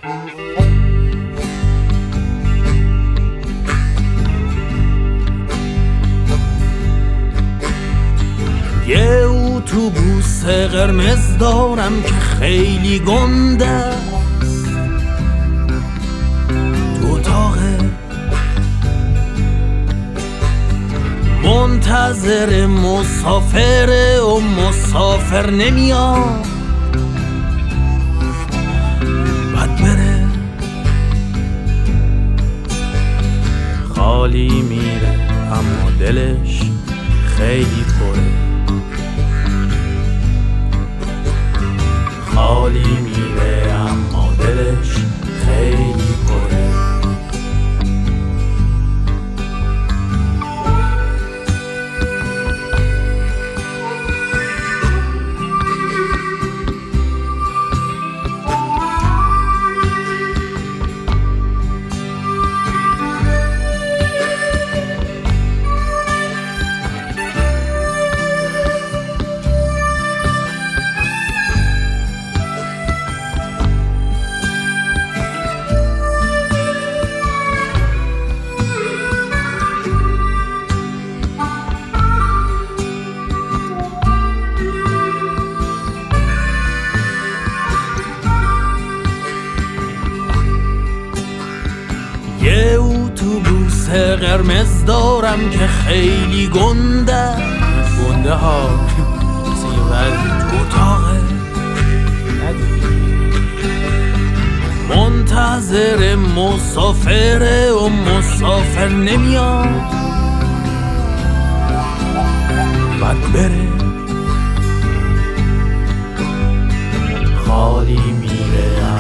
یه اتوبوس قرمز دارم که خیلی گنده است، تو اتاقه منتظر مسافره و مسافر نمیاد، بعد بره خالی میره اما دلش خیلی پره، خالی میره اما دلش خیلی پره. یه اتوبوس قرمز دارم که خیلی گنده ها تو اتاقه منتظر مسافره و مسافر نمیاد، بعد بره خالی میره